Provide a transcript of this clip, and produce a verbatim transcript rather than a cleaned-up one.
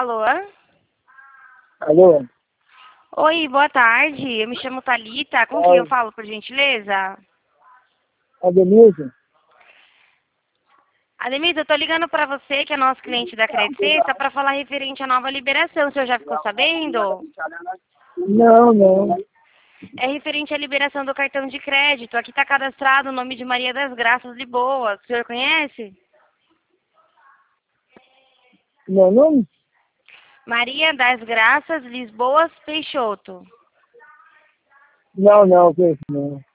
Alô? Alô? Oi, boa tarde. Eu me chamo Thalita. Com quem eu falo, por gentileza? A Denise? Ademir, eu tô ligando pra você, que é nosso cliente da Credit Sexta, pra falar referente à nova liberação. O senhor já ficou sabendo? Não, não. É referente à liberação do cartão de crédito. Aqui tá cadastrado o nome de Maria das Graças Lisboa. O senhor conhece? Meu nome? Maria das Graças Lisboas Peixoto. Não, não, que isso não.